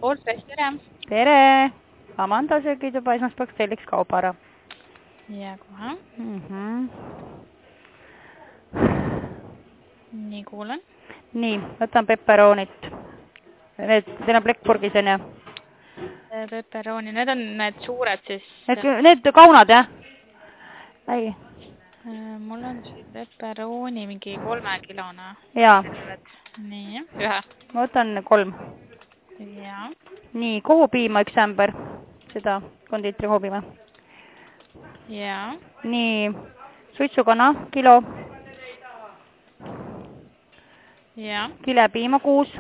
Poolspeis, tere! Tere! Amanda söögituba esmaspäevaks telliks kauba ära. Ja kohe. Nii, kuulen. Nii, võtan pepperoonit. Teil on plekkpurgis on ja? Pepperoni, need on need suured siis. Need kaunad, jah? Ei. Mul on see pepperoni mingi 3-kilone. Jaa. Nii, ühe. Ma võtan 3. Jaa. Nii, kohupiima 1 ämber. Seda kondiitri kohupiima. Jaa. Nii, suitsukana kilo. Jaa. Kilepiima 6.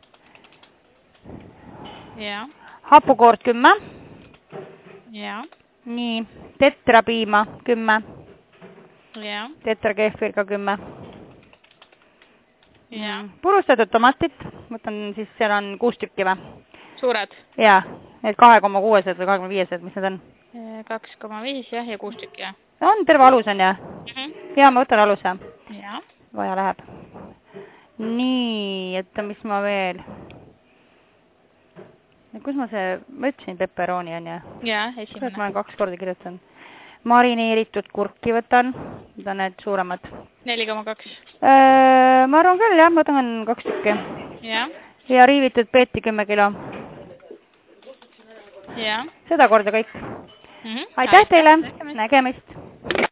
Jaa. Hapukoort 10. Jaa. Nii, tetrapiima 10. Jaa. Tetrakehvir ka 10. Jaa. Purustatud tomatit. Võtan siis, seal on 6 tükki või? Suured? Jaa, need 2,6 või 25, mis need on? 2,5 jah, ja 6 tükki jah. On, terve alus on jah? Jaa, ma võtan aluse. Jaa. Vaja läheb. Nii, et mis ma veel? Kus ma ütlesin pepperoni on jah? Jaa, esimene. Ma olen 2 korda kirjutanud. Marineeritud kurki võtan need suuremad. 4,2. Ma arvan küll jah, ma võtan 2 tükki. Jah. Ja riivitud peeti 10 kilo. Jah. Seda korda kõik. Aitäh teile, nägemist!